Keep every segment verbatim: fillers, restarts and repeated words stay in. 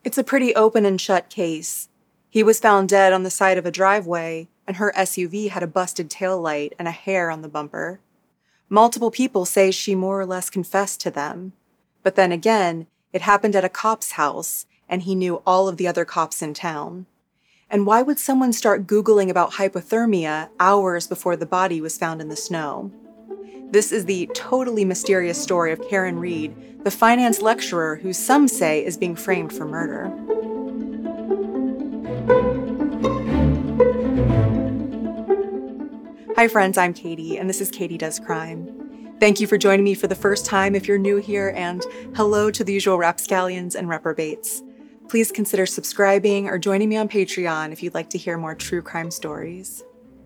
It's a pretty open and shut case. He was found dead on the side of a driveway, and her S U V had a busted taillight and a hair on the bumper. Multiple people say she more or less confessed to them. But then again, it happened at a cop's house, and he knew all of the other cops in town. And why would someone start Googling about hypothermia hours before the body was found in the snow? This is the totally mysterious story of Karen Read, the finance lecturer who some say is being framed for murder. Hi friends, I'm Katie, and this is Katie Does Crime. Thank you for joining me for the first time if you're new here, and hello to the usual rapscallions and reprobates. Please consider subscribing or joining me on Patreon if you'd like to hear more true crime stories.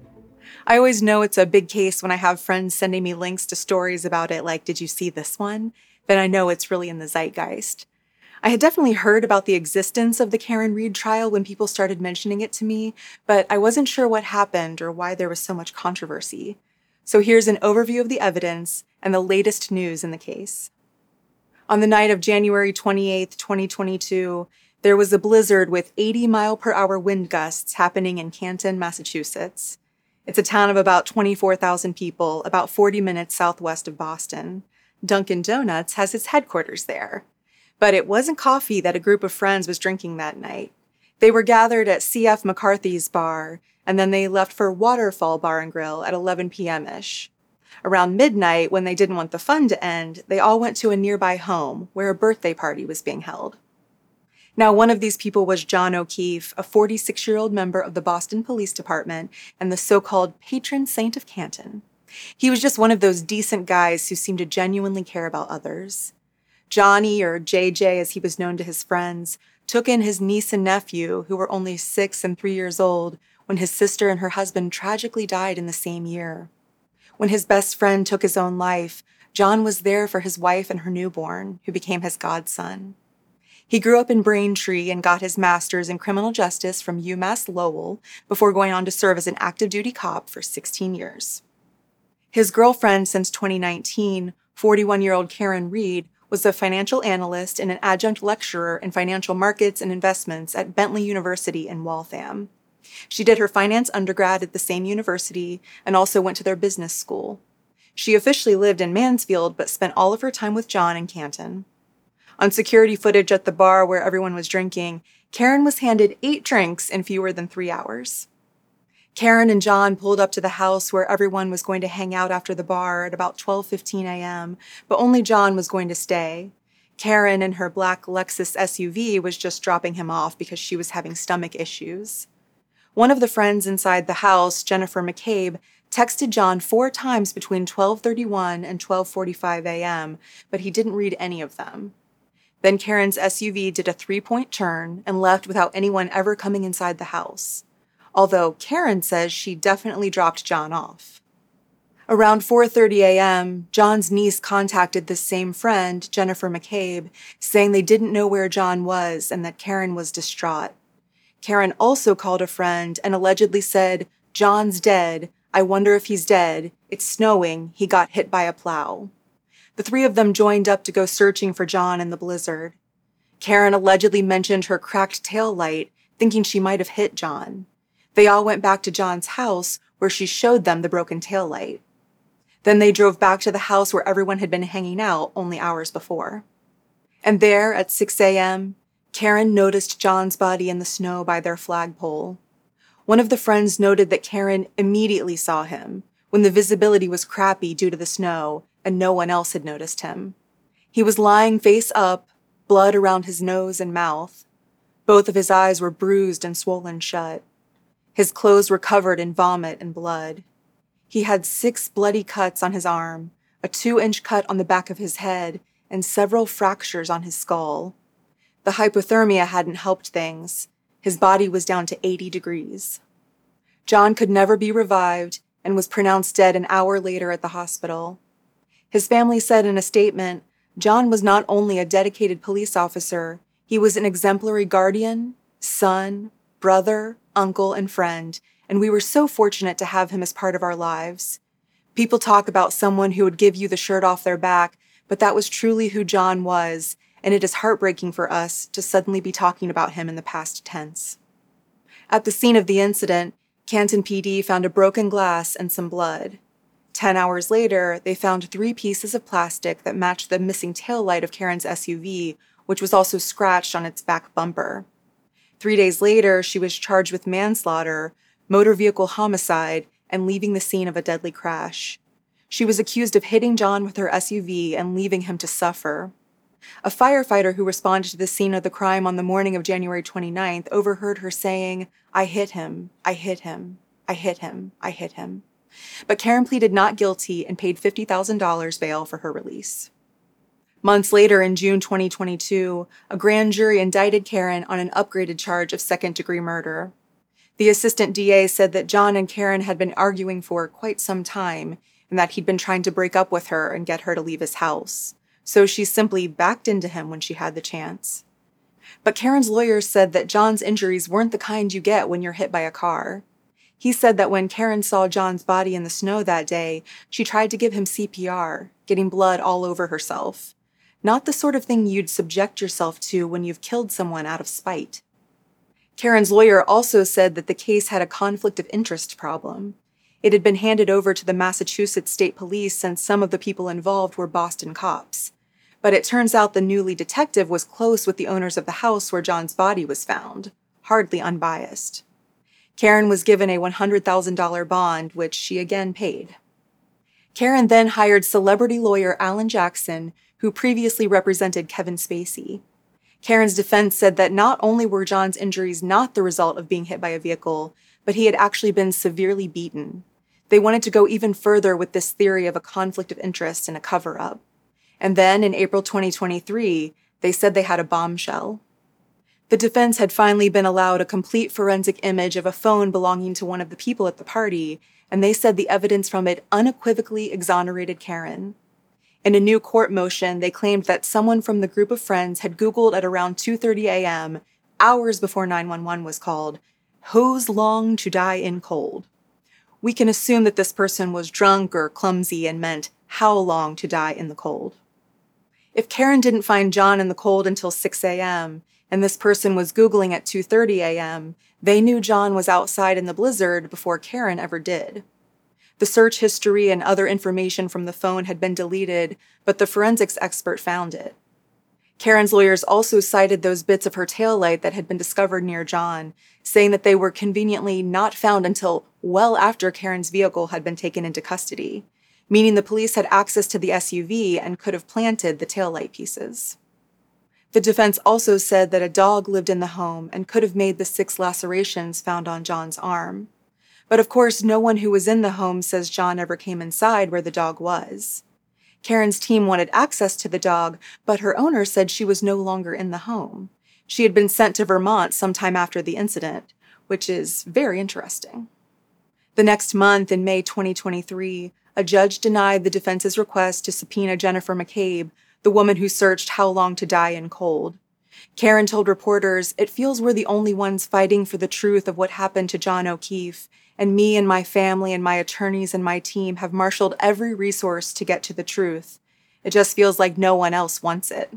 I always know it's a big case when I have friends sending me links to stories about it, like, did you see this one? Then I know it's really in the zeitgeist. I had definitely heard about the existence of the Karen Read trial when people started mentioning it to me, but I wasn't sure what happened or why there was so much controversy. So here's an overview of the evidence and the latest news in the case. On the night of January twenty-eighth, twenty twenty-two, there was a blizzard with eighty mile per hour wind gusts happening in Canton, Massachusetts. It's a town of about twenty-four thousand people, about forty minutes southwest of Boston. Dunkin' Donuts has its headquarters there. But it wasn't coffee that a group of friends was drinking that night. They were gathered at C F McCarthy's bar, and then they left for Waterfall Bar and Grill at eleven p.m.-ish. Around midnight, when they didn't want the fun to end, they all went to a nearby home where a birthday party was being held. Now, one of these people was John O'Keefe, a forty-six-year-old member of the Boston Police Department and the so-called patron saint of Canton. He was just one of those decent guys who seemed to genuinely care about others. Johnny, or J J as he was known to his friends, took in his niece and nephew, who were only six and three years old, when his sister and her husband tragically died in the same year. When his best friend took his own life, John was there for his wife and her newborn, who became his godson. He grew up in Braintree and got his master's in criminal justice from UMass Lowell before going on to serve as an active duty cop for sixteen years. His girlfriend since twenty nineteen, forty-one-year-old Karen Read, was a financial analyst and an adjunct lecturer in financial markets and investments at Bentley University in Waltham. She did her finance undergrad at the same university and also went to their business school. She officially lived in Mansfield but spent all of her time with John in Canton. On security footage at the bar where everyone was drinking, Karen was handed eight drinks in fewer than three hours. Karen and John pulled up to the house where everyone was going to hang out after the bar at about twelve fifteen a.m., but only John was going to stay. Karen in her black Lexus S U V was just dropping him off because she was having stomach issues. One of the friends inside the house, Jennifer McCabe, texted John four times between twelve thirty-one and twelve forty-five a.m., but he didn't read any of them. Then Karen's S U V did a three-point turn and left without anyone ever coming inside the house. Although Karen says she definitely dropped John off. Around four thirty a.m., John's niece contacted this same friend, Jennifer McCabe, saying they didn't know where John was and that Karen was distraught. Karen also called a friend and allegedly said, "John's dead. I wonder if he's dead. It's snowing. He got hit by a plow." The three of them joined up to go searching for John in the blizzard. Karen allegedly mentioned her cracked tail light, thinking she might have hit John. They all went back to John's house, where she showed them the broken tail light. Then they drove back to the house where everyone had been hanging out only hours before. And there, at six a.m., Karen noticed John's body in the snow by their flagpole. One of the friends noted that Karen immediately saw him, when the visibility was crappy due to the snow, and no one else had noticed him. He was lying face up, blood around his nose and mouth. Both of his eyes were bruised and swollen shut. His clothes were covered in vomit and blood. He had six bloody cuts on his arm, a two-inch cut on the back of his head, and several fractures on his skull. The hypothermia hadn't helped things. His body was down to eighty degrees. John could never be revived and was pronounced dead an hour later at the hospital. His family said in a statement, John was not only a dedicated police officer, he was an exemplary guardian, son, brother, uncle, and friend, and we were so fortunate to have him as part of our lives. People talk about someone who would give you the shirt off their back, but that was truly who John was, and it is heartbreaking for us to suddenly be talking about him in the past tense. At the scene of the incident, Canton P D found a broken glass and some blood. Ten hours later, they found three pieces of plastic that matched the missing taillight of Karen's S U V, which was also scratched on its back bumper. Three days later, she was charged with manslaughter, motor vehicle homicide, and leaving the scene of a deadly crash. She was accused of hitting John with her S U V and leaving him to suffer. A firefighter who responded to the scene of the crime on the morning of January twenty-ninth overheard her saying, "I hit him, I hit him, I hit him, I hit him." But Karen pleaded not guilty and paid fifty thousand dollars bail for her release. Months later, in June twenty twenty-two, a grand jury indicted Karen on an upgraded charge of second-degree murder. The assistant D A said that John and Karen had been arguing for quite some time and that he'd been trying to break up with her and get her to leave his house. So she simply backed into him when she had the chance. But Karen's lawyers said that John's injuries weren't the kind you get when you're hit by a car. He said that when Karen saw John's body in the snow that day, she tried to give him C P R, getting blood all over herself. Not the sort of thing you'd subject yourself to when you've killed someone out of spite. Karen's lawyer also said that the case had a conflict of interest problem. It had been handed over to the Massachusetts State Police since some of the people involved were Boston cops. But it turns out the newly detective was close with the owners of the house where John's body was found, hardly unbiased. Karen was given a one hundred thousand dollars bond, which she again paid. Karen then hired celebrity lawyer Alan Jackson, who previously represented Kevin Spacey. Karen's defense said that not only were John's injuries not the result of being hit by a vehicle, but he had actually been severely beaten. They wanted to go even further with this theory of a conflict of interest and a cover-up. And then, in April twenty twenty-three, they said they had a bombshell. The defense had finally been allowed a complete forensic image of a phone belonging to one of the people at the party, and they said the evidence from it unequivocally exonerated Karen. In a new court motion, they claimed that someone from the group of friends had Googled at around two thirty a.m., hours before nine one one was called, "Who's long to die in cold?" We can assume that this person was drunk or clumsy and meant how long to die in the cold. If Karen didn't find John in the cold until six a.m., and this person was Googling at two thirty a.m., they knew John was outside in the blizzard before Karen ever did. The search history and other information from the phone had been deleted, but the forensics expert found it. Karen's lawyers also cited those bits of her taillight that had been discovered near John, saying that they were conveniently not found until well after Karen's vehicle had been taken into custody, meaning the police had access to the S U V and could have planted the taillight pieces. The defense also said that a dog lived in the home and could have made the six lacerations found on John's arm. But of course, no one who was in the home says John ever came inside where the dog was. Karen's team wanted access to the dog, but her owner said she was no longer in the home. She had been sent to Vermont sometime after the incident, which is very interesting. The next month, in May twenty twenty-three, a judge denied the defense's request to subpoena Jennifer McCabe, the woman who searched How Long to Die in Cold. Karen told reporters, "It feels we're the only ones fighting for the truth of what happened to John O'Keefe, and me and my family and my attorneys and my team have marshaled every resource to get to the truth. It just feels like no one else wants it."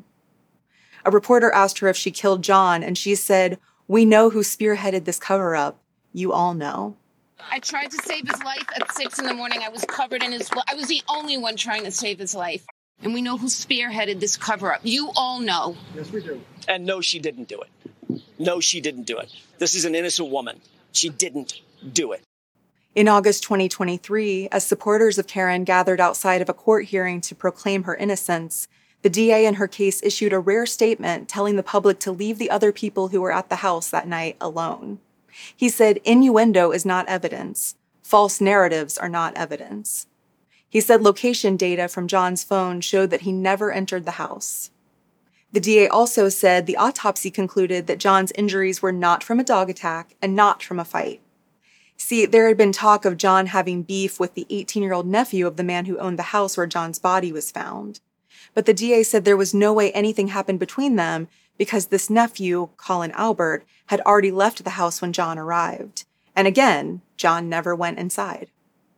A reporter asked her if she killed John, and she said, "We know who spearheaded this cover-up. You all know." I tried to save his life at six in the morning. I was covered in his blood. I was the only one trying to save his life. And we know who spearheaded this cover-up. You all know. Yes, we do. And no, she didn't do it. No, she didn't do it. This is an innocent woman. She didn't do it. In August twenty twenty-three, as supporters of Karen gathered outside of a court hearing to proclaim her innocence, the D A in her case issued a rare statement telling the public to leave the other people who were at the house that night alone. He said, "Innuendo is not evidence. False narratives are not evidence." He said location data from John's phone showed that he never entered the house. The D A also said the autopsy concluded that John's injuries were not from a dog attack and not from a fight. See, there had been talk of John having beef with the eighteen-year-old nephew of the man who owned the house where John's body was found. But the D A said there was no way anything happened between them because this nephew, Colin Albert, had already left the house when John arrived. And again, John never went inside.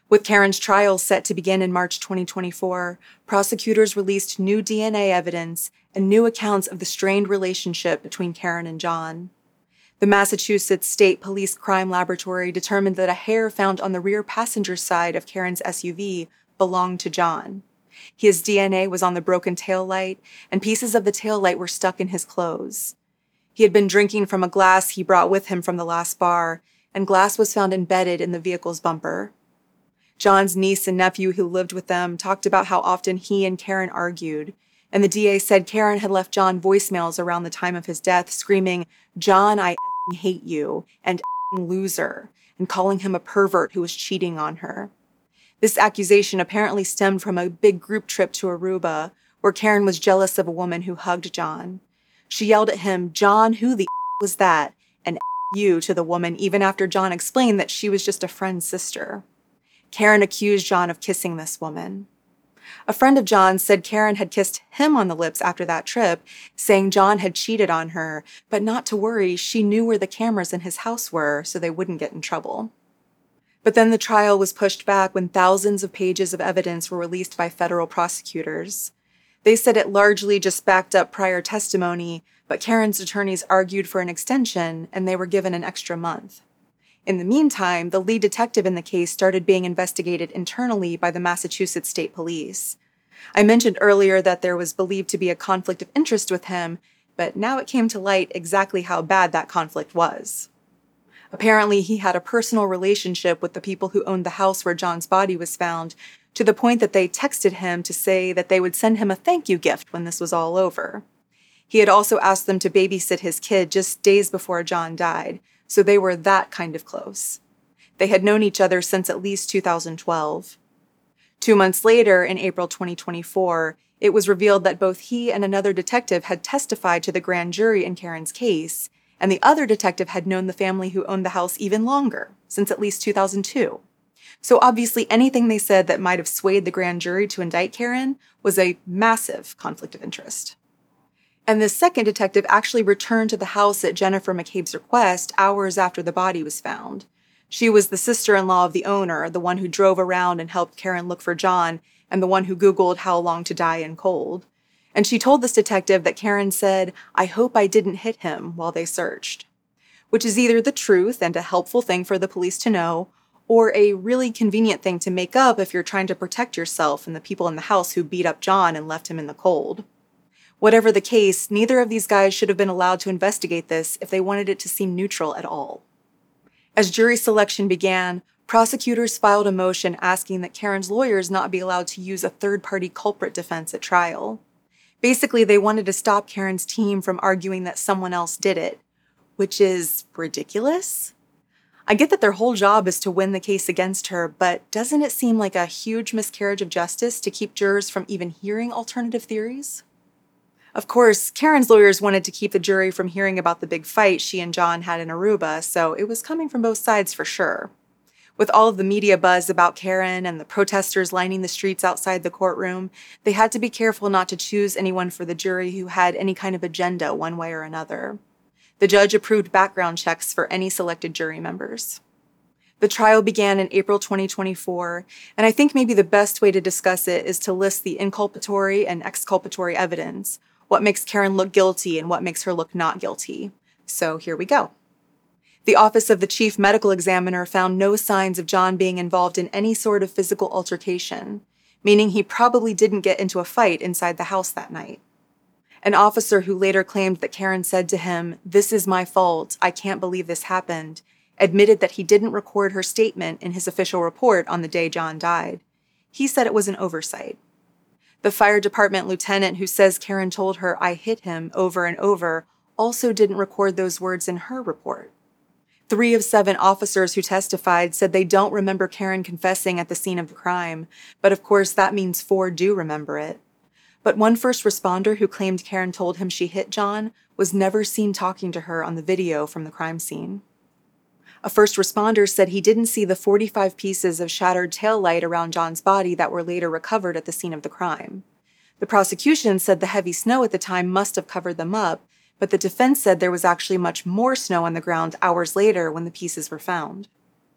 With Karen's trial set to begin in March twenty twenty-four, prosecutors released new D N A evidence and new accounts of the strained relationship between Karen and John. The Massachusetts State Police Crime Laboratory determined that a hair found on the rear passenger side of Karen's S U V belonged to John. His D N A was on the broken taillight, and pieces of the taillight were stuck in his clothes. He had been drinking from a glass he brought with him from the last bar, and glass was found embedded in the vehicle's bumper. John's niece and nephew who lived with them talked about how often he and Karen argued, and the D A said Karen had left John voicemails around the time of his death screaming, "John, I f***ing hate you," and f***ing loser, and calling him a pervert who was cheating on her. This accusation apparently stemmed from a big group trip to Aruba, where Karen was jealous of a woman who hugged John. She yelled at him, "John, who the f*** was that?" and "f*** you" to the woman even after John explained that she was just a friend's sister. Karen accused John of kissing this woman. A friend of John's said Karen had kissed him on the lips after that trip, saying John had cheated on her, but not to worry, she knew where the cameras in his house were, so they wouldn't get in trouble. But then the trial was pushed back when thousands of pages of evidence were released by federal prosecutors. They said it largely just backed up prior testimony, but Karen's attorneys argued for an extension, and they were given an extra month. In the meantime, the lead detective in the case started being investigated internally by the Massachusetts State Police. I mentioned earlier that there was believed to be a conflict of interest with him, but now it came to light exactly how bad that conflict was. Apparently, he had a personal relationship with the people who owned the house where John's body was found, to the point that they texted him to say that they would send him a thank you gift when this was all over. He had also asked them to babysit his kid just days before John died, so they were that kind of close. They had known each other since at least two thousand twelve. Two months later, in April twenty twenty-four, it was revealed that both he and another detective had testified to the grand jury in Karen's case, and the other detective had known the family who owned the house even longer, since at least two thousand two. So obviously anything they said that might have swayed the grand jury to indict Karen was a massive conflict of interest. And this second detective actually returned to the house at Jennifer McCabe's request hours after the body was found. She was the sister-in-law of the owner, the one who drove around and helped Karen look for John, and the one who Googled how long to die in cold. And she told this detective that Karen said, "I hope I didn't hit him," while they searched. Which is either the truth and a helpful thing for the police to know, or a really convenient thing to make up if you're trying to protect yourself and the people in the house who beat up John and left him in the cold. Whatever the case, neither of these guys should have been allowed to investigate this if they wanted it to seem neutral at all. As jury selection began, prosecutors filed a motion asking that Karen's lawyers not be allowed to use a third-party culprit defense at trial. Basically, they wanted to stop Karen's team from arguing that someone else did it, which is ridiculous. I get that their whole job is to win the case against her, but doesn't it seem like a huge miscarriage of justice to keep jurors from even hearing alternative theories? Of course, Karen's lawyers wanted to keep the jury from hearing about the big fight she and John had in Aruba, so it was coming from both sides for sure. With all of the media buzz about Karen and the protesters lining the streets outside the courtroom, they had to be careful not to choose anyone for the jury who had any kind of agenda one way or another. The judge approved background checks for any selected jury members. The trial began in April twenty twenty-four, and I think maybe the best way to discuss it is to list the inculpatory and exculpatory evidence, what makes Karen look guilty and what makes her look not guilty. So here we go. The Office of the Chief Medical Examiner found no signs of John being involved in any sort of physical altercation, meaning he probably didn't get into a fight inside the house that night. An officer who later claimed that Karen said to him, "This is my fault, I can't believe this happened," admitted that he didn't record her statement in his official report on the day John died. He said it was an oversight. The fire department lieutenant who says Karen told her, "I hit him," over and over, also didn't record those words in her report. Three of seven officers who testified said they don't remember Karen confessing at the scene of the crime, but of course that means four do remember it. But one first responder who claimed Karen told him she hit John was never seen talking to her on the video from the crime scene. A first responder said he didn't see the forty-five pieces of shattered taillight around John's body that were later recovered at the scene of the crime. The prosecution said the heavy snow at the time must have covered them up, but the defense said there was actually much more snow on the ground hours later when the pieces were found.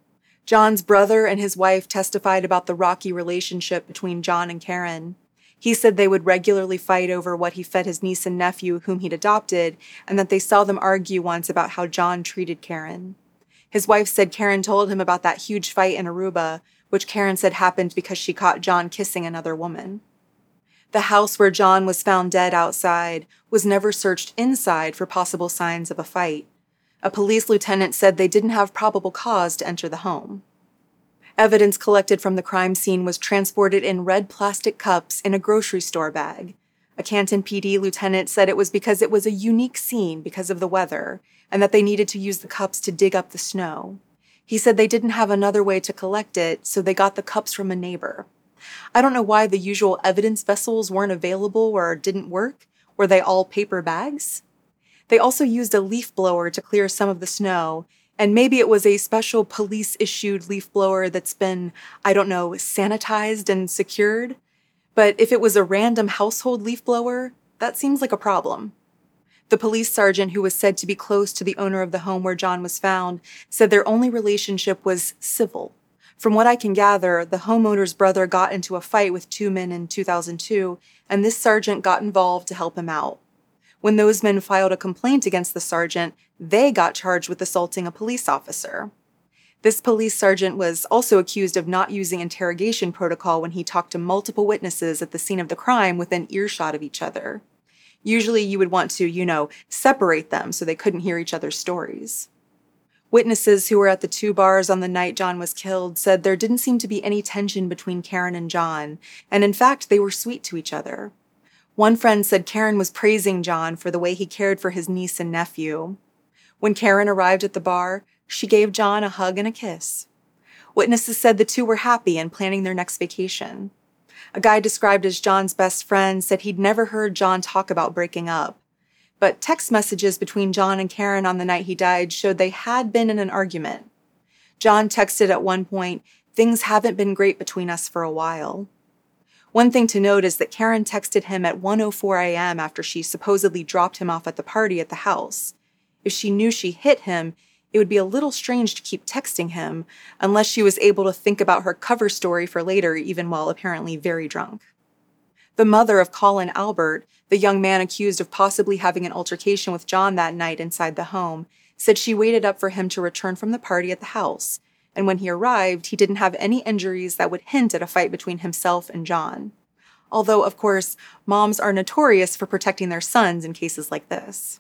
John's brother and his wife testified about the rocky relationship between John and Karen. He said they would regularly fight over what he fed his niece and nephew, whom he'd adopted, and that they saw them argue once about how John treated Karen. His wife said Karen told him about that huge fight in Aruba, which Karen said happened because she caught John kissing another woman. The house where John was found dead outside was never searched inside for possible signs of a fight. A police lieutenant said they didn't have probable cause to enter the home. Evidence collected from the crime scene was transported in red plastic cups in a grocery store bag. A Canton P D lieutenant said it was because it was a unique scene because of the weather, and that they needed to use the cups to dig up the snow. He said they didn't have another way to collect it, so they got the cups from a neighbor. I don't know why the usual evidence vessels weren't available or didn't work. Were they all paper bags? They also used a leaf blower to clear some of the snow, and maybe it was a special police-issued leaf blower that's been, I don't know, sanitized and secured. But if it was a random household leaf blower, that seems like a problem. The police sergeant, who was said to be close to the owner of the home where John was found, said their only relationship was civil. From what I can gather, the homeowner's brother got into a fight with two men in two thousand two, and this sergeant got involved to help him out. When those men filed a complaint against the sergeant, they got charged with assaulting a police officer. This police sergeant was also accused of not using interrogation protocol when he talked to multiple witnesses at the scene of the crime within earshot of each other. Usually you would want to, you know, separate them so they couldn't hear each other's stories. Witnesses who were at the two bars on the night John was killed said there didn't seem to be any tension between Karen and John, and in fact, they were sweet to each other. One friend said Karen was praising John for the way he cared for his niece and nephew. When Karen arrived at the bar, she gave John a hug and a kiss. Witnesses said the two were happy and planning their next vacation. A guy described as John's best friend said he'd never heard John talk about breaking up. But text messages between John and Karen on the night he died showed they had been in an argument. John texted at one point, "Things haven't been great between us for a while." One thing to note is that Karen texted him at one oh four a.m. after she supposedly dropped him off at the party at the house. If she knew she hit him, it would be a little strange to keep texting him, unless she was able to think about her cover story for later, even while apparently very drunk. The mother of Colin Albert, the young man accused of possibly having an altercation with John that night inside the home, said she waited up for him to return from the party at the house, and when he arrived, he didn't have any injuries that would hint at a fight between himself and John. Although, of course, moms are notorious for protecting their sons in cases like this.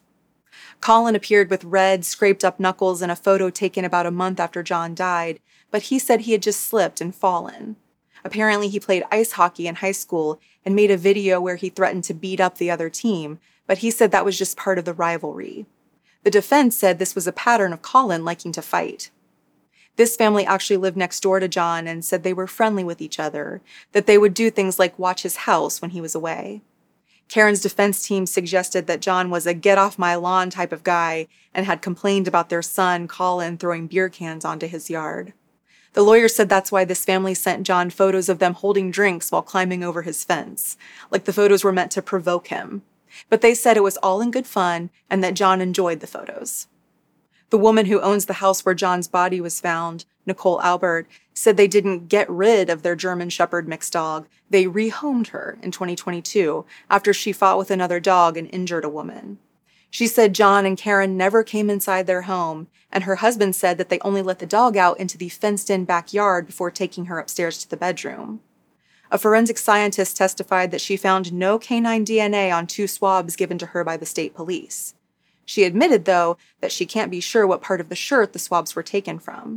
Colin appeared with red, scraped-up knuckles in a photo taken about a month after John died, but he said he had just slipped and fallen. Apparently, he played ice hockey in high school and made a video where he threatened to beat up the other team, but he said that was just part of the rivalry. The defense said this was a pattern of Colin liking to fight. This family actually lived next door to John and said they were friendly with each other, that they would do things like watch his house when he was away. Karen's defense team suggested that John was a get-off-my-lawn type of guy and had complained about their son, Colin, throwing beer cans onto his yard. The lawyer said that's why this family sent John photos of them holding drinks while climbing over his fence, like the photos were meant to provoke him. But they said it was all in good fun and that John enjoyed the photos. The woman who owns the house where John's body was found, Nicole Albert, said they didn't get rid of their German Shepherd mixed dog. They rehomed her in twenty twenty-two after she fought with another dog and injured a woman. She said John and Karen never came inside their home, and her husband said that they only let the dog out into the fenced-in backyard before taking her upstairs to the bedroom. A forensic scientist testified that she found no canine D N A on two swabs given to her by the state police. She admitted, though, that she can't be sure what part of the shirt the swabs were taken from.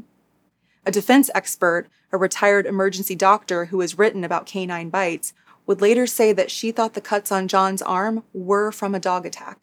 A defense expert, a retired emergency doctor who has written about canine bites, would later say that she thought the cuts on John's arm were from a dog attack.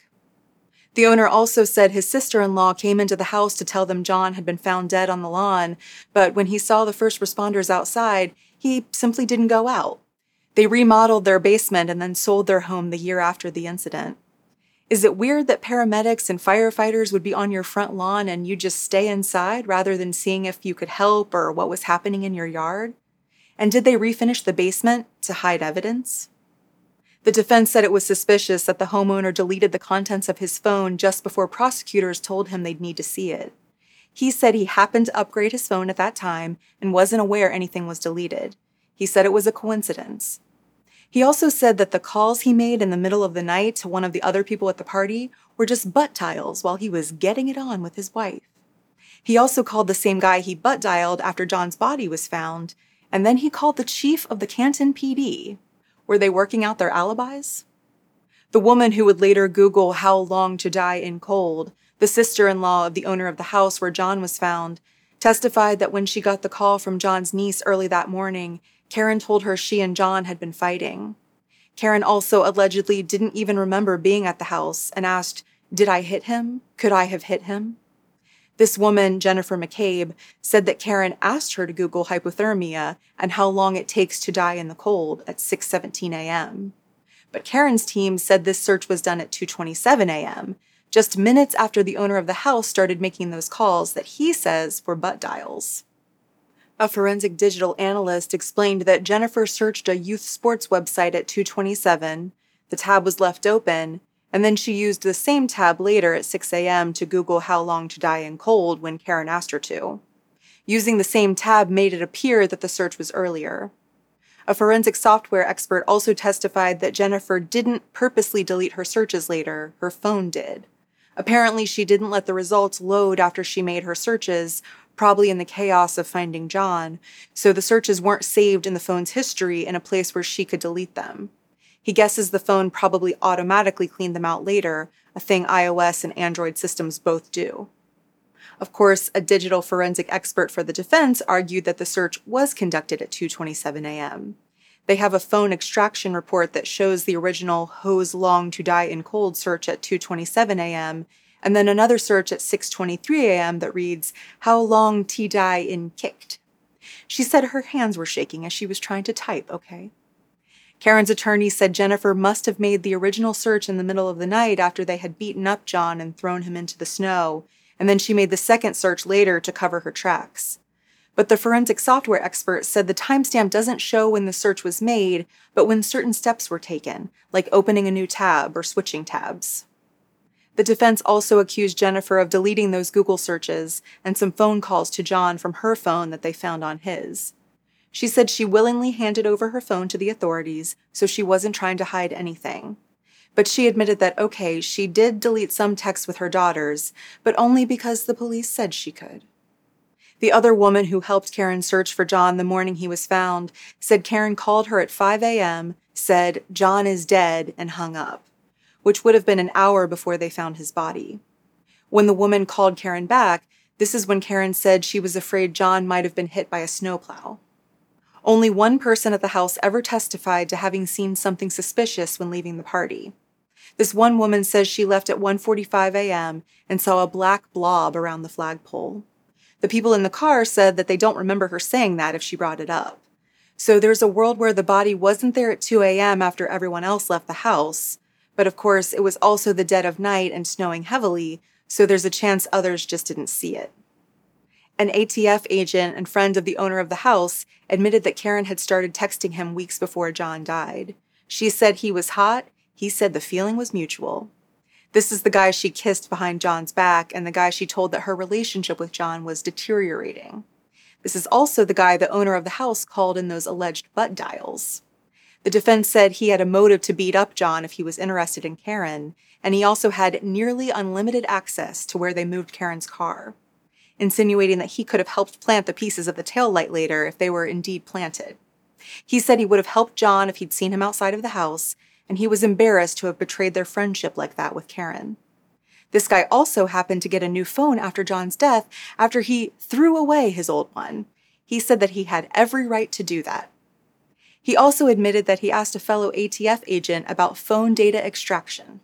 The owner also said his sister-in-law came into the house to tell them John had been found dead on the lawn, but when he saw the first responders outside, he simply didn't go out. They remodeled their basement and then sold their home the year after the incident. Is it weird that paramedics and firefighters would be on your front lawn and you just stay inside rather than seeing if you could help or what was happening in your yard? And did they refinish the basement to hide evidence? The defense said it was suspicious that the homeowner deleted the contents of his phone just before prosecutors told him they'd need to see it. He said he happened to upgrade his phone at that time and wasn't aware anything was deleted. He said it was a coincidence. He also said that the calls he made in the middle of the night to one of the other people at the party were just butt dials while he was getting it on with his wife. He also called the same guy he butt dialed after John's body was found, and then he called the chief of the Canton P D. Were they working out their alibis? The woman who would later Google how long to die in cold, the sister-in-law of the owner of the house where John was found, testified that when she got the call from John's niece early that morning, Karen told her she and John had been fighting. Karen also allegedly didn't even remember being at the house and asked, "Did I hit him? Could I have hit him?" This woman, Jennifer McCabe, said that Karen asked her to Google hypothermia and how long it takes to die in the cold at six seventeen a.m. But Karen's team said this search was done at two twenty-seven a.m., just minutes after the owner of the house started making those calls that he says were butt dials. A forensic digital analyst explained that Jennifer searched a youth sports website at two twenty-seven, the tab was left open, and then she used the same tab later at six a.m. to Google how long to die in cold when Karen asked her to. Using the same tab made it appear that the search was earlier. A forensic software expert also testified that Jennifer didn't purposely delete her searches later, her phone did. Apparently, she didn't let the results load after she made her searches, probably in the chaos of finding John, so the searches weren't saved in the phone's history in a place where she could delete them. He guesses the phone probably automatically cleaned them out later, a thing iOS and Android systems both do. Of course, a digital forensic expert for the defense argued that the search was conducted at two twenty-seven a.m. They have a phone extraction report that shows the original "hose long to die in cold" search at two twenty-seven a.m., and then another search at six twenty-three a.m. that reads, "How long to die in kicked?" She said her hands were shaking as she was trying to type, okay? Karen's attorney said Jennifer must have made the original search in the middle of the night after they had beaten up John and thrown him into the snow, and then she made the second search later to cover her tracks. But the forensic software expert said the timestamp doesn't show when the search was made, but when certain steps were taken, like opening a new tab or switching tabs. The defense also accused Jennifer of deleting those Google searches and some phone calls to John from her phone that they found on his. She said she willingly handed over her phone to the authorities, so she wasn't trying to hide anything. But she admitted that, okay, she did delete some texts with her daughters, but only because the police said she could. The other woman who helped Karen search for John the morning he was found said Karen called her at five a.m., said, "John is dead," and hung up, which would have been an hour before they found his body. When the woman called Karen back, this is when Karen said she was afraid John might have been hit by a snowplow. Only one person at the house ever testified to having seen something suspicious when leaving the party. This one woman says she left at one forty-five a.m. and saw a black blob around the flagpole. The people in the car said that they don't remember her saying that if she brought it up. So there's a world where the body wasn't there at two a.m. after everyone else left the house, but of course it was also the dead of night and snowing heavily, so there's a chance others just didn't see it. An A T F agent and friend of the owner of the house admitted that Karen had started texting him weeks before John died. She said he was hot, he said the feeling was mutual. This is the guy she kissed behind John's back and the guy she told that her relationship with John was deteriorating. This is also the guy the owner of the house called in those alleged butt dials. The defense said he had a motive to beat up John if he was interested in Karen, and he also had nearly unlimited access to where they moved Karen's car, insinuating that he could have helped plant the pieces of the taillight later if they were indeed planted. He said he would have helped John if he'd seen him outside of the house, and he was embarrassed to have betrayed their friendship like that with Karen. This guy also happened to get a new phone after John's death after he threw away his old one. He said that he had every right to do that. He also admitted that he asked a fellow A T F agent about phone data extraction.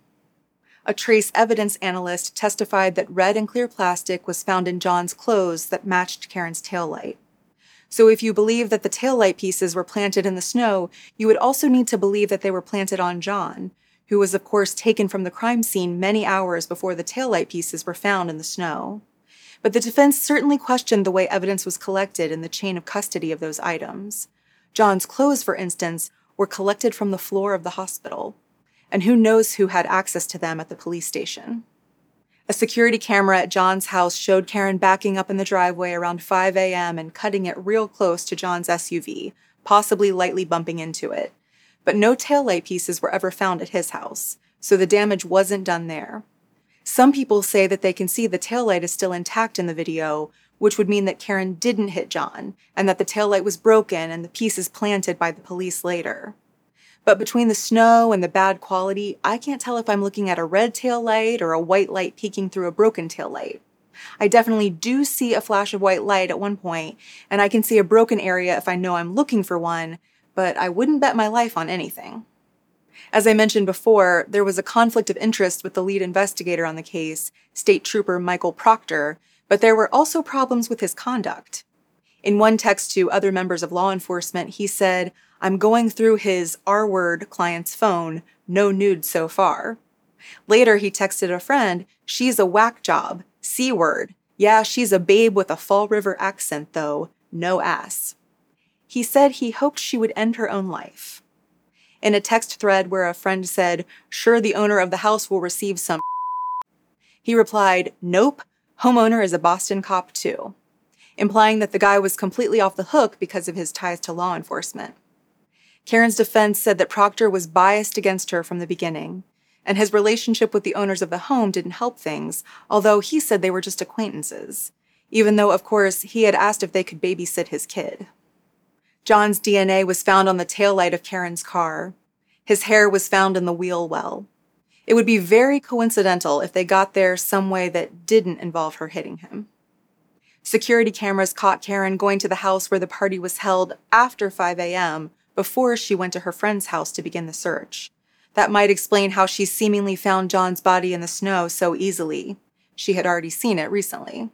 A trace evidence analyst testified that red and clear plastic was found in John's clothes that matched Karen's taillight. So if you believe that the taillight pieces were planted in the snow, you would also need to believe that they were planted on John, who was of course taken from the crime scene many hours before the taillight pieces were found in the snow. But the defense certainly questioned the way evidence was collected in the chain of custody of those items. John's clothes, for instance, were collected from the floor of the hospital, and who knows who had access to them at the police station. A security camera at John's house showed Karen backing up in the driveway around five a.m. and cutting it real close to John's S U V, possibly lightly bumping into it. But no taillight pieces were ever found at his house, so the damage wasn't done there. Some people say that they can see the taillight is still intact in the video, which would mean that Karen didn't hit John, and that the taillight was broken and the pieces planted by the police later. But between the snow and the bad quality, I can't tell if I'm looking at a red taillight or a white light peeking through a broken taillight. I definitely do see a flash of white light at one point, and I can see a broken area if I know I'm looking for one, but I wouldn't bet my life on anything. As I mentioned before, there was a conflict of interest with the lead investigator on the case, State Trooper Michael Proctor, but there were also problems with his conduct. In one text to other members of law enforcement, he said, "I'm going through his R-word client's phone, no nudes so far." Later, he texted a friend, "She's a whack job, C-word. Yeah, she's a babe with a Fall River accent though, no ass." He said he hoped she would end her own life. In a text thread where a friend said, "Sure the owner of the house will receive some," he replied, "Nope, homeowner is a Boston cop too," implying that the guy was completely off the hook because of his ties to law enforcement. Karen's defense said that Proctor was biased against her from the beginning, and his relationship with the owners of the home didn't help things, although he said they were just acquaintances, even though, of course, he had asked if they could babysit his kid. John's D N A was found on the taillight of Karen's car. His hair was found in the wheel well. It would be very coincidental if they got there some way that didn't involve her hitting him. Security cameras caught Karen going to the house where the party was held after five a.m., before she went to her friend's house to begin the search. That might explain how she seemingly found John's body in the snow so easily. She had already seen it recently.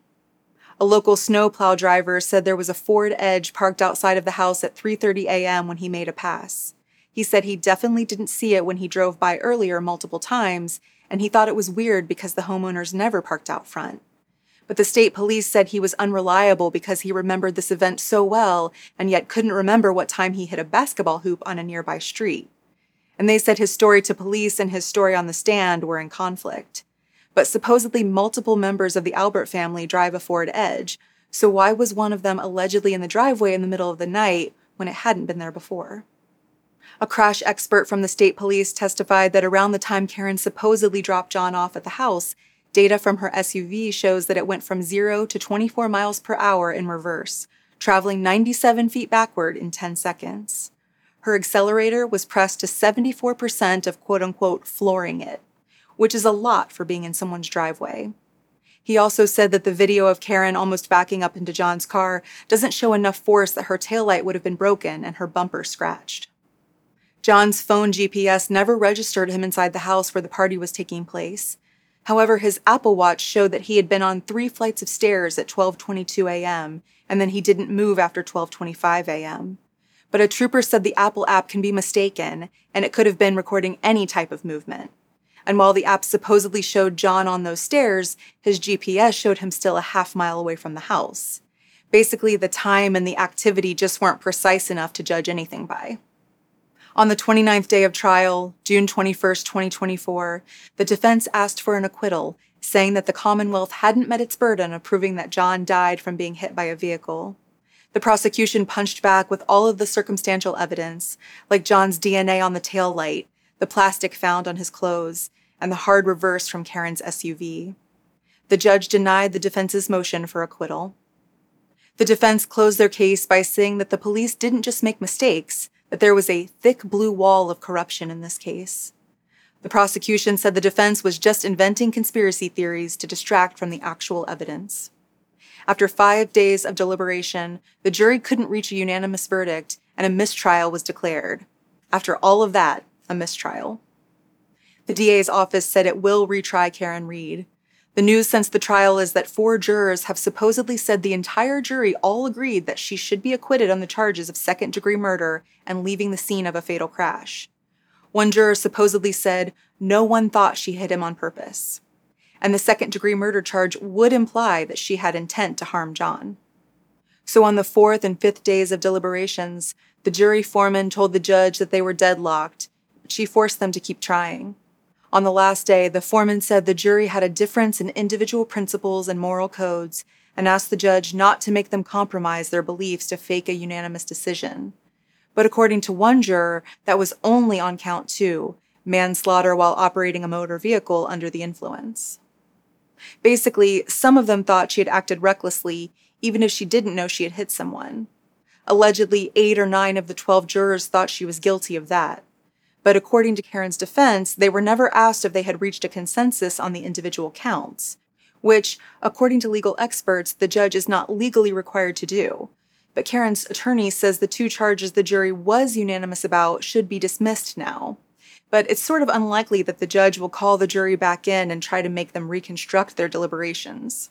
A local snowplow driver said there was a Ford Edge parked outside of the house at three thirty a.m. when he made a pass. He said he definitely didn't see it when he drove by earlier multiple times, and he thought it was weird because the homeowners never parked out front. But the state police said he was unreliable because he remembered this event so well and yet couldn't remember what time he hit a basketball hoop on a nearby street. And they said his story to police and his story on the stand were in conflict. But supposedly multiple members of the Albert family drive a Ford Edge, so why was one of them allegedly in the driveway in the middle of the night when it hadn't been there before? A crash expert from the state police testified that around the time Karen supposedly dropped John off at the house, data from her S U V shows that it went from zero to twenty-four miles per hour in reverse, traveling ninety-seven feet backward in ten seconds. Her accelerator was pressed to seventy-four percent of quote-unquote flooring it, which is a lot for being in someone's driveway. He also said that the video of Karen almost backing up into John's car doesn't show enough force that her taillight would have been broken and her bumper scratched. John's phone G P S never registered him inside the house where the party was taking place. However, his Apple Watch showed that he had been on three flights of stairs at twelve twenty-two a.m., and then he didn't move after twelve twenty-five a.m. But a trooper said the Apple app can be mistaken, and it could have been recording any type of movement. And while the app supposedly showed John on those stairs, his G P S showed him still a half mile away from the house. Basically, the time and the activity just weren't precise enough to judge anything by. On the twenty-ninth day of trial, June twenty-first, twenty twenty-four, the defense asked for an acquittal, saying that the Commonwealth hadn't met its burden of proving that John died from being hit by a vehicle. The prosecution punched back with all of the circumstantial evidence, like John's D N A on the taillight, the plastic found on his clothes, and the hard reverse from Karen's S U V. The judge denied the defense's motion for acquittal. The defense closed their case by saying that the police didn't just make mistakes, that there was a thick blue wall of corruption in this case. The prosecution said the defense was just inventing conspiracy theories to distract from the actual evidence. After five days of deliberation, the jury couldn't reach a unanimous verdict, and a mistrial was declared. After all of that, a mistrial. The D A's office said it will retry Karen Read. The news since the trial is that four jurors have supposedly said the entire jury all agreed that she should be acquitted on the charges of second-degree murder and leaving the scene of a fatal crash. One juror supposedly said no one thought she hit him on purpose. And the second-degree murder charge would imply that she had intent to harm John. So on the fourth and fifth days of deliberations, the jury foreman told the judge that they were deadlocked, but she forced them to keep trying. On the last day, the foreman said the jury had a difference in individual principles and moral codes and asked the judge not to make them compromise their beliefs to fake a unanimous decision. But according to one juror, that was only on count two, manslaughter while operating a motor vehicle under the influence. Basically, some of them thought she had acted recklessly, even if she didn't know she had hit someone. Allegedly, eight or nine of the twelve jurors thought she was guilty of that. But according to Karen's defense, they were never asked if they had reached a consensus on the individual counts, which, according to legal experts, the judge is not legally required to do. But Karen's attorney says the two charges the jury was unanimous about should be dismissed now. But it's sort of unlikely that the judge will call the jury back in and try to make them reconstruct their deliberations.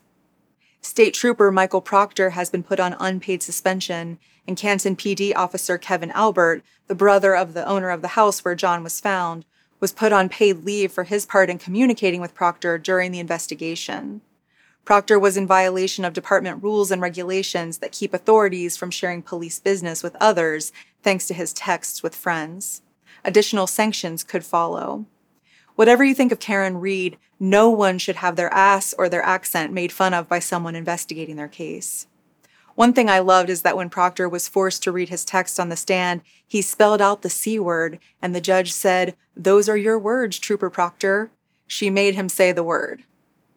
State Trooper Michael Proctor has been put on unpaid suspension, and Canton P D officer Kevin Albert, the brother of the owner of the house where John was found, was put on paid leave for his part in communicating with Proctor during the investigation. Proctor was in violation of department rules and regulations that keep authorities from sharing police business with others, thanks to his texts with friends. Additional sanctions could follow. Whatever you think of Karen Read, no one should have their ass or their accent made fun of by someone investigating their case. One thing I loved is that when Proctor was forced to read his text on the stand, he spelled out the C word, and the judge said, "Those are your words, Trooper Proctor." She made him say the word.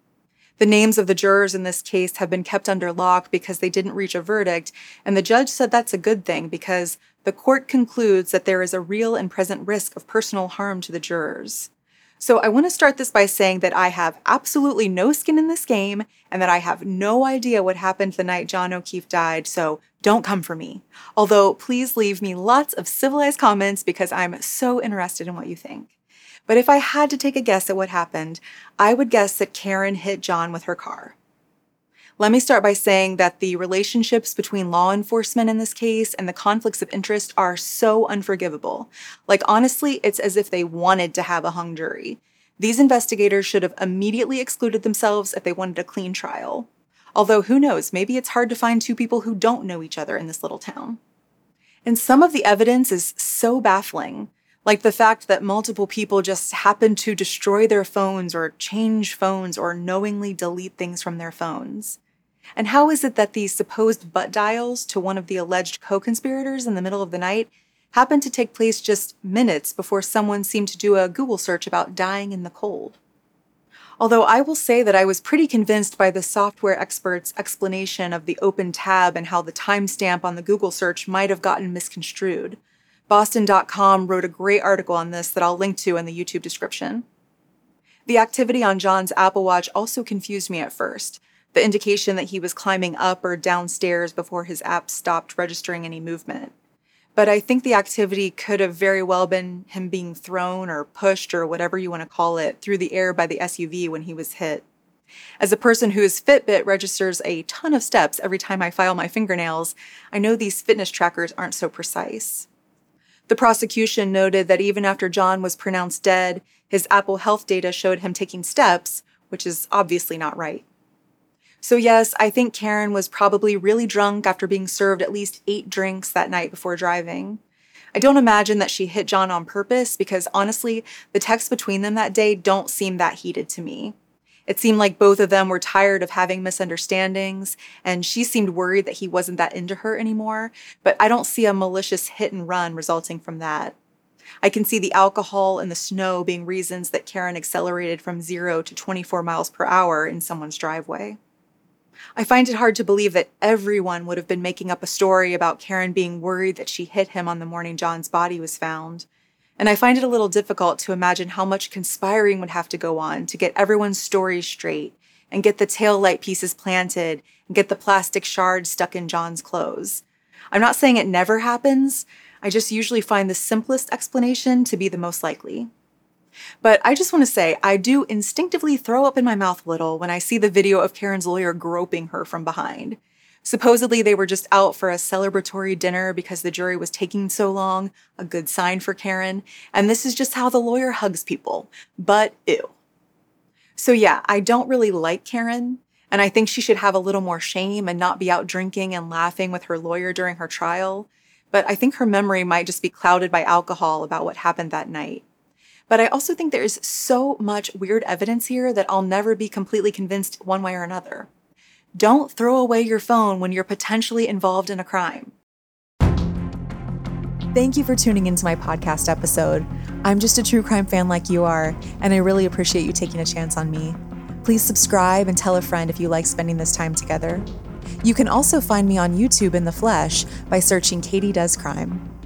The names of the jurors in this case have been kept under lock because they didn't reach a verdict, and the judge said that's a good thing because the court concludes that there is a real and present risk of personal harm to the jurors. So I want to start this by saying that I have absolutely no skin in this game and that I have no idea what happened the night John O'Keefe died, so don't come for me. Although please leave me lots of civilized comments because I'm so interested in what you think. But if I had to take a guess at what happened, I would guess that Karen hit John with her car. Let me start by saying that the relationships between law enforcement in this case and the conflicts of interest are so unforgivable. Like, honestly, it's as if they wanted to have a hung jury. These investigators should have immediately excluded themselves if they wanted a clean trial. Although, who knows, maybe it's hard to find two people who don't know each other in this little town. And some of the evidence is so baffling. Like the fact that multiple people just happen to destroy their phones or change phones or knowingly delete things from their phones. And how is it that these supposed butt dials to one of the alleged co-conspirators in the middle of the night happened to take place just minutes before someone seemed to do a Google search about dying in the cold? Although I will say that I was pretty convinced by the software expert's explanation of the open tab and how the timestamp on the Google search might have gotten misconstrued. Boston dot com wrote a great article on this that I'll link to in the YouTube description. The activity on John's Apple Watch also confused me at first. The indication that he was climbing up or downstairs before his app stopped registering any movement. But I think the activity could have very well been him being thrown or pushed or whatever you want to call it through the air by the S U V when he was hit. As a person whose Fitbit registers a ton of steps every time I file my fingernails, I know these fitness trackers aren't so precise. The prosecution noted that even after John was pronounced dead, his Apple Health data showed him taking steps, which is obviously not right. So yes, I think Karen was probably really drunk after being served at least eight drinks that night before driving. I don't imagine that she hit John on purpose because honestly, the texts between them that day don't seem that heated to me. It seemed like both of them were tired of having misunderstandings, and she seemed worried that he wasn't that into her anymore, but I don't see a malicious hit and run resulting from that. I can see the alcohol and the snow being reasons that Karen accelerated from zero to twenty-four miles per hour in someone's driveway. I find it hard to believe that everyone would have been making up a story about Karen being worried that she hit him on the morning John's body was found. And I find it a little difficult to imagine how much conspiring would have to go on to get everyone's stories straight and get the taillight pieces planted and get the plastic shards stuck in John's clothes. I'm not saying it never happens. I just usually find the simplest explanation to be the most likely. But I just want to say, I do instinctively throw up in my mouth a little when I see the video of Karen's lawyer groping her from behind. Supposedly they were just out for a celebratory dinner because the jury was taking so long, a good sign for Karen, and this is just how the lawyer hugs people. But ew. So yeah, I don't really like Karen, and I think she should have a little more shame and not be out drinking and laughing with her lawyer during her trial, but I think her memory might just be clouded by alcohol about what happened that night. But I also think there is so much weird evidence here that I'll never be completely convinced one way or another. Don't throw away your phone when you're potentially involved in a crime. Thank you for tuning into my podcast episode. I'm just a true crime fan like you are, and I really appreciate you taking a chance on me. Please subscribe and tell a friend if you like spending this time together. You can also find me on YouTube in the flesh by searching Katie Does Crime.